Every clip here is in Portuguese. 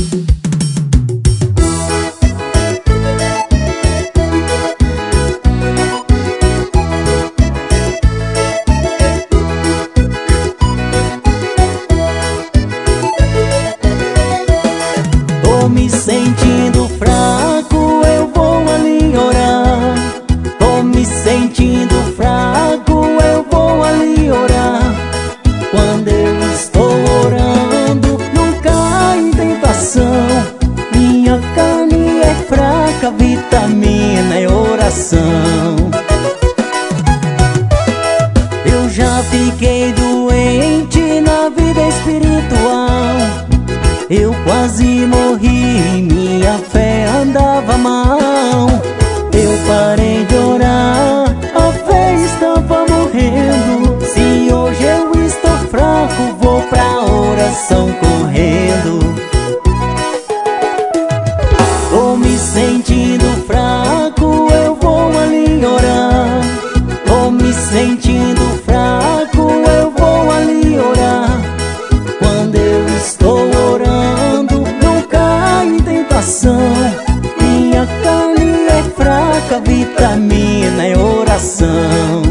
Tô me sentindo fraco, eu vou ali orar. Tô me sentindo fraco, eu vou ali orar. Quando eu estou orando, não cai em tentação. Minha carne é fraca, vitamina é oração. Eu já fiquei doente na vida espiritual. Eu quase morri, minha fé andava mal. Eu parei de orar, a fé estava morrendo. Se hoje eu estou fraco, vou pra oração correndo. Tô me sentindo fraco, eu vou ali orar. Tô me sentindo fraco, eu vou ali orar. Quando eu estou orando, não cai em tentação. Minha carne é fraca, vitamina é oração.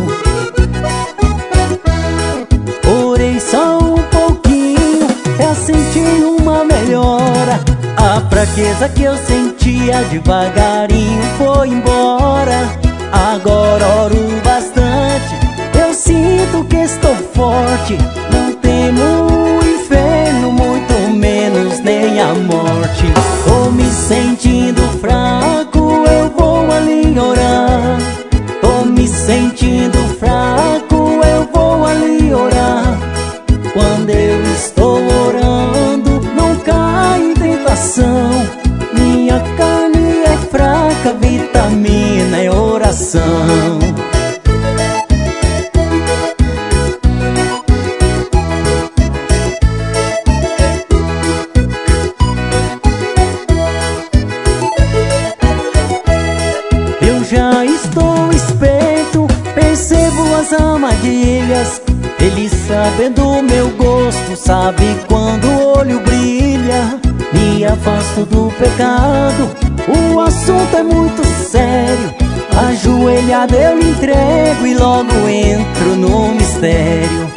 Orei só um pouquinho, eu senti uma melhora. A fraqueza que eu sentia devagarinho foi embora. Agora oro bastante, eu sinto que estou forte. Não temo o inferno, muito menos nem a morte. Tô me sentindo fraco, eu vou ali orar. Tô me sentindo fraco, eu vou ali orar. Quando eu estou orando, não cai em tentação. Minha carne é fraca, vitamina é oração. Eu já estou esperto, percebo as armadilhas. Ele sabe do meu gosto, sabe quando o olho brilha. Me afasto do pecado, o assunto é muito sério. Ajoelhado eu me entrego e logo entro no mistério.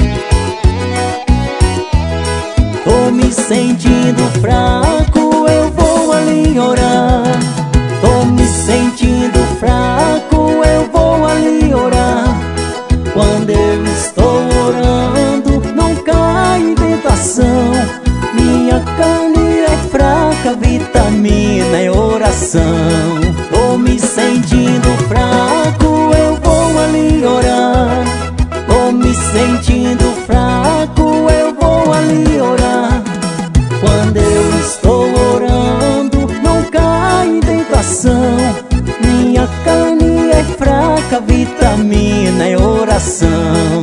Tô me sentindo fraco, eu vou ali orar. Tô me sentindo fraco, eu vou ali orar. Quando eu estou orando, não cai em tentação. Minha carne é fraca, vitamina é oração. Tô me sentindo fraco, eu vou ali orar. Tô me sentindo fraco, eu vou ali orar. Quando eu estou orando, não cai em tentação. Minha carne é fraca, vitamina é oração.